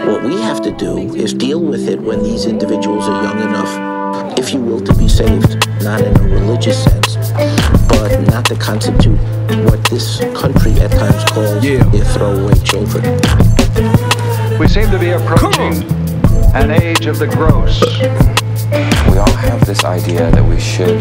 What we have to do is deal with it when these individuals are young enough, if you will, to be saved, not in a religious sense, but not to constitute what this country at times calls their throwaway children. We seem to be approaching an age of the gross. We all have this idea that we should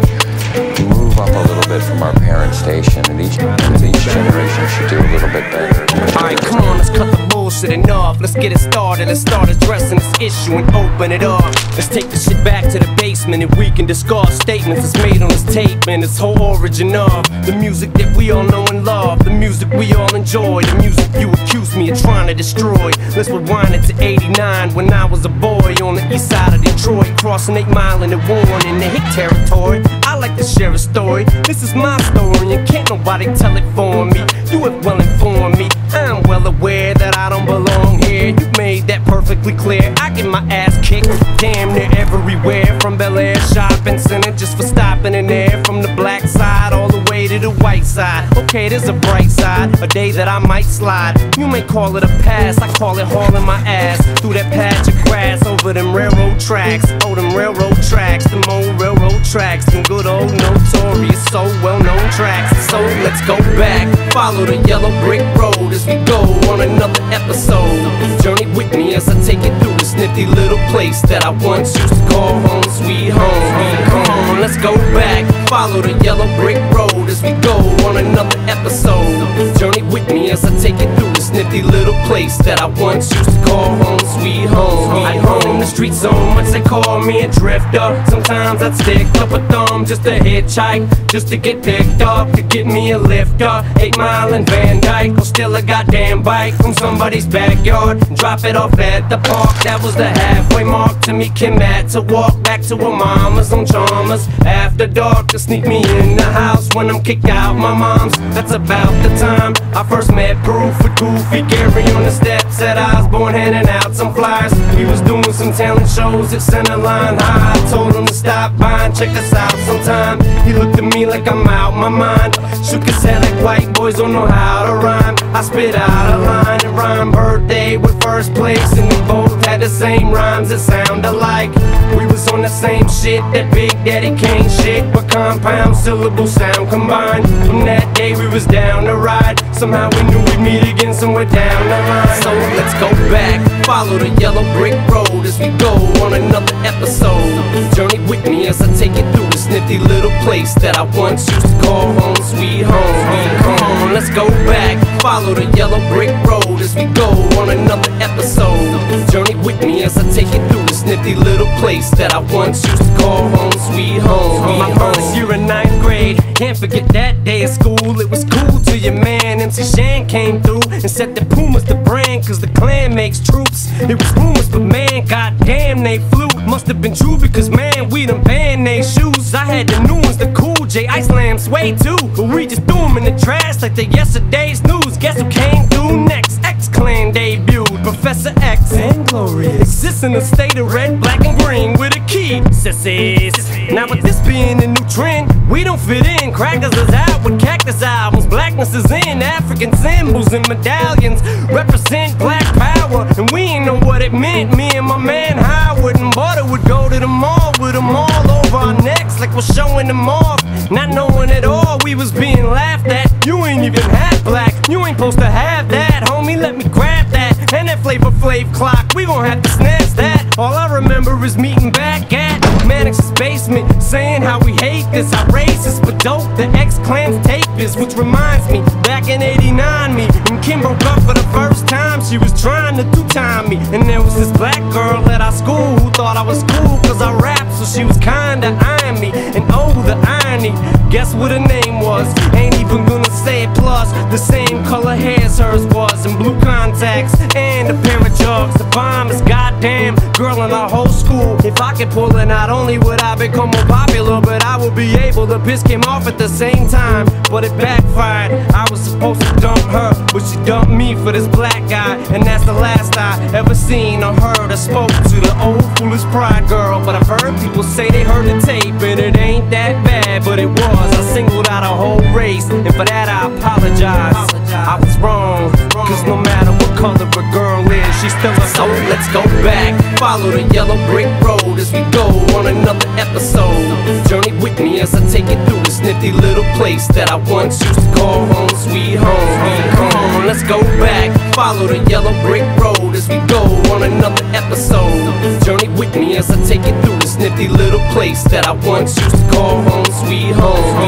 move up a little bit from our parent station, and each generation should do a little bit better. Alright, come on, let's cut the bullshitting off. Let's get it started, let's start addressing this issue and open it up. Let's take the shit back to the basement and we can discuss statements that's made on this tape and its whole origin of the music that we all know and love, the music we all enjoy, the music you accuse me of trying to destroy. Let's rewind it to 89 when I was a boy on the east side of Detroit, crossing 8 Mile in the Warren in the hick territory. I like to share a story, this is my story and can't nobody tell it for me. Do it well inform me, I'm well aware that I don't belong here. You made that perfectly clear. I get my ass kicked damn near everywhere, from Bel Air Shopping Center just for stopping in there, from the black side all the way to the white side. Okay, there's a bright side, a day that I might slide. You may call it a pass, I call it hauling my ass through that patch of grass over them railroad tracks. Oh, them railroad tracks, them old railroad tracks, them good old notorious, so well-known tracks. So let's go back, follow the yellow brick road as we go on another episode. Journey with me as I take you through this nifty little place that I once used to call home, sweet home. Come on, let's go back, follow the yellow brick road as we go on another episode. Journey with me as I take you through this nifty little place that I once used to call home, sweet home. I roam the streets so much they call me a drifter. Sometimes I'd stick up a thumb just to hitchhike, just to get picked up, to get me a lift up. 8 Mile and Van Dyke, or steal a goddamn bike from somebody's backyard and drop it off at the park. That was the halfway mark. To me, Kim had to walk back to her mama's on Chalmers after dark to sneak me in the house when I'm kicked out my mom's. That's about the time I first met Proof with Goofy Gary on the steps at Osborne, handing out some flyers. He was doing some talent shows at Centerline High. I told him to stop by and check us out sometime. He looked at me like I'm out my mind, shook his head like white boys don't know how to rhyme. I spit out a line and rhyme birthday with first place, and we both had the same rhymes that sound alike. We was on the same shit, that Big Daddy Kane shit, but compound syllable sound combined. From that day we was down the ride, somehow we knew we'd meet again somewhere down the line. So let's go back, follow the yellow brick road as we go on another episode. Journey with me as I take you through this nifty little place that I once used to call home, sweet home. Come on, let's go back, follow the yellow brick road as we go on another episode. Journey with me as I take you through this nifty little place that I once used to call home, sweet home. My first year in 9th grade, can't forget that day at school. It was cool till your man MC Shan came through and said that Puma's the brand cause the clan makes troops. It was rumors, but man, goddamn they flew. Must have been true because man, we done banned they shoes. I had the new ones, the Cool J, Iceland Sway too, but we just threw them in the trash like they yesterday's news. Guess who came through next? X-Clan debuted, Professor X and Glorious exists in a state of red, black and green with a key, sissies. Now with this being the new trend, we don't fit in. Crackers is out with Cactus albums, blackness is in. African symbols and medallions represent black power, and we ain't know what it meant. Me and my man Howard and Butter would go to the mall with them all over our necks like we're showing them off, not knowing at all we was being laughed at. You ain't even half black, you ain't supposed to have that, homie, let me grab that. And that Flavor Flav clock, we gon' have to snatch that. All I remember is meeting back at Mannix's basement, saying how we hate this, how racist, but dope, the X-Clan's tape is. Which reminds me, back in 89, me and Kim broke up for the first time. She was trying to two-time me, and there was this black girl at our school who thought I was cool cause I rap, so she was kinda eyeing me. And oh, the irony, guess what her name was? Ain't even gonna say it. Plus, the same color hair as hers was, and blue contacts and a pair of jugs. The bombest goddamn girl in our whole school. If I could pull it, not only would I become more popular, but I would be able to piss Kim off at the same time. But it backfired, I was supposed to dump her, but she dumped me for this black guy. And that's the last I ever seen or heard or spoke to the old foolish pride girl. But I've heard people say they heard the tape and it ain't that bad, but it was. I singled out a whole race, and for that I apologize. I was wrong, cause no matter what color a girl is, she's still a soul. Let's go back, follow the yellow brick road as we go on another episode. Journey with me as I take it through this nifty little place that I once used to call home, sweet home. Come on, let's go back, follow the yellow brick road as we go on another episode. Journey with me as I take it through this nifty little place that I once used to call home, sweet home.